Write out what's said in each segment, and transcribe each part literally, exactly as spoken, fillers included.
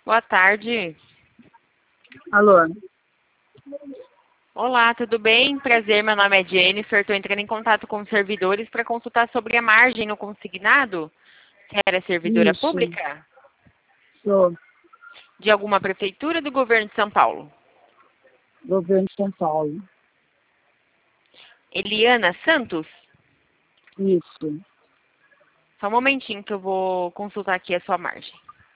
Boa tarde. Alô? Olá, tudo bem? Prazer, meu nome é Jennifer. Estou entrando em contato com os servidores para consultar sobre a margem no consignado. Você era servidora Isso, pública? sou De alguma prefeitura do governo de São Paulo? governo de São Paulo. Eliana Santos? Isso. Só um momentinho que eu vou consultar aqui a sua margem.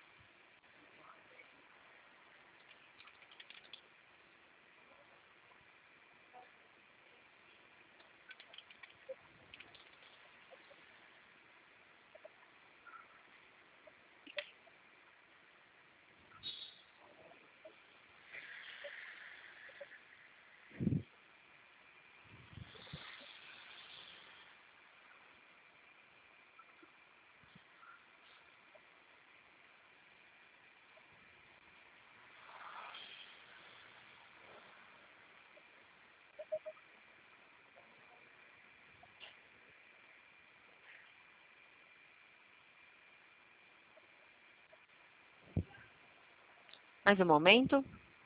Mais um momento.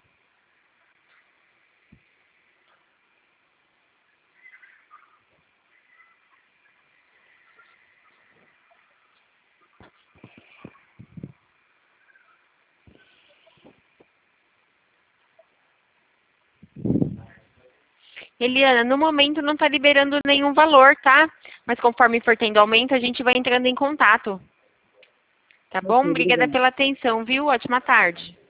Eliana, no momento não está liberando nenhum valor, tá? Mas conforme for tendo aumento, a gente vai entrando em contato. Tá bom? Ok, Obrigada obrigada. pela atenção, viu? Ótima tarde.